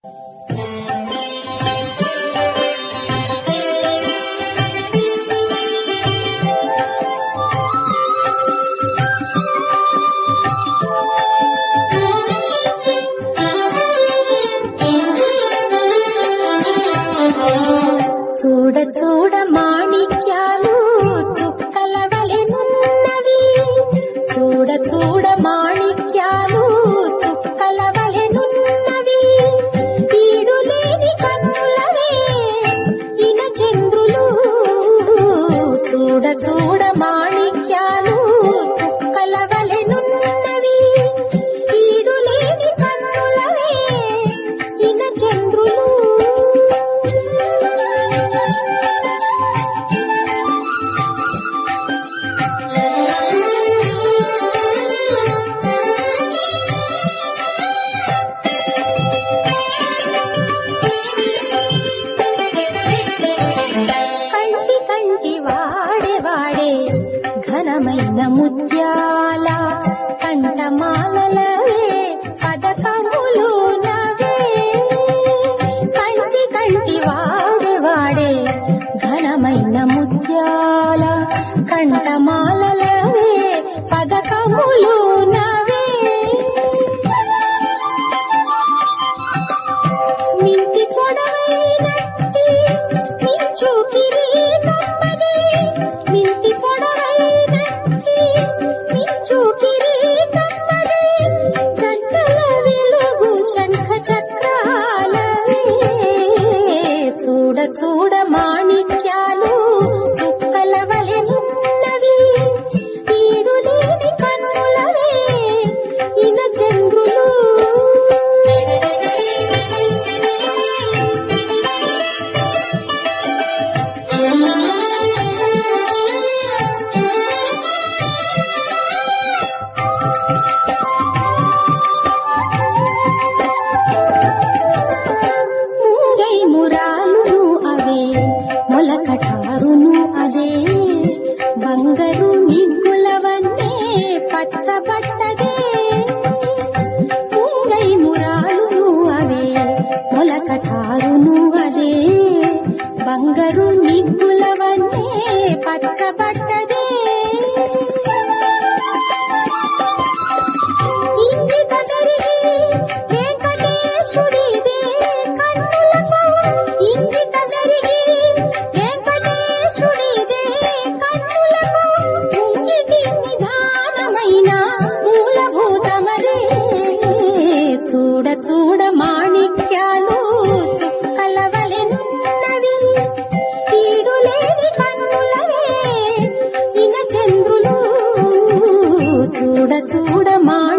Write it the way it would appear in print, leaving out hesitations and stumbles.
చూడ చూడ మాణిక్యాలు చుక్కల వలెనున్నవి, చూడ చూడ మాణిక్యాలు చుక్కల వలెనున్నవి, ఈడులేని కన్నులవే ఇన చంద్రులు. చూడ చూడ మాణిక్యాలు చుక్కల వలెనున్నవి, ఈడులేని కన్నులవే ఇన చంద్రులు. కంటి కంటి వాడే వాడే ఘనమైన ముత్యాల కంఠమాలలవే పదకములు నవే. కంటి కంటి వాడే వాడే ఘనమైన ముత్యాల కంఠమాలలవే పదకములు నవే. మింటి పొడవైనట్టి మించు కిరీటమ్మదే, మింటి పొడవైనట్టి మించు కిరీటమ్మదే, గంటల వెలుగు శంఖ చక్రాలవే. చూడ చూడ మాణిక్యాలు చుక్కల వలెనున్నవి, ఈడులేని కన్నులవే ఇన చంద్రులు. ముంగై మురాలును అవే మొలకటారును అదే, బంగారు నిగ్గులవన్నే పచ్చబట్టదే. ముంగై మురాలును అవే మొలకటారును అదే, బంగారు నిగ్గులవన్నే పచ్చబట్టదే. ఇంగిత జరిగి వెంకటేశుడిదే కన్నులకు, ఇంగిత జరిగి వెంకటేశుడిదే కన్నులకు, ముంగిటి నిధానమైన మూలభూతమదే. చూడ చూడ మాణిక్యాలు చుక్కల వలెనున్నవి, ఈడులేని కన్నులవే ఇన చంద్రులు. చూడ చూడ